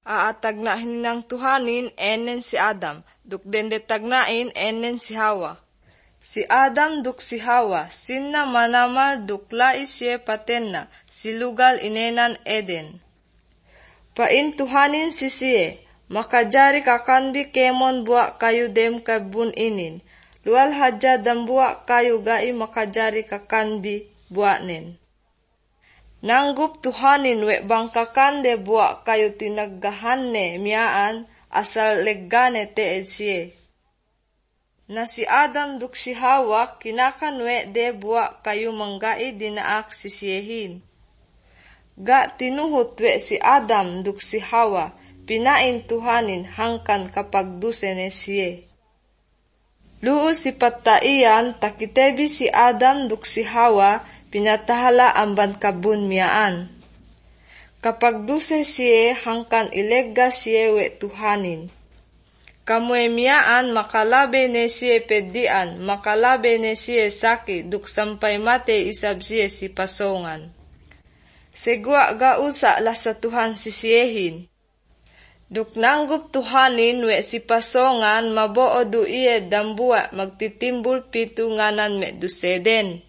Aatagnahin ng tuhanin enen si Adam, duk dende tagnain enen si Hawa. Si Adam duk si Hawa, sinna manamal duk laisye patenna, silugal inenan Eden. Pain tuhanin si siye, makajari kakanbi kemon buak kayu dem kabun inin. Lual haja dam buak kayu gai makajari kakanbi buaknen. Nanggup tuhanin we bangkakande buak kayu tinaggahanne miaan asal leggane te siye. Na si Adam duk si Hawa kinakan we de buak kayu manggai dinaak sisiyehin. Ga tinuhut we si Adam duk si Hawa pinain tuhanin hangkan kapag dusene siye. Luu si pataian takitebi si Adam duk si Hawa pinatahala amban kabun miaan. Kapag duse siye hangkan ilegga siye we tuhanin. Kamue miaan makalabe ne siye pedian, makalabe ne siye saki duk sampay mate isab siye si pasongan. Segwa ga usa la sa Tuhan sisiyehin. Duk nanggup tuhanin we si pasongan maboo du iye dambua magtitimbul pitu nganan me duseden.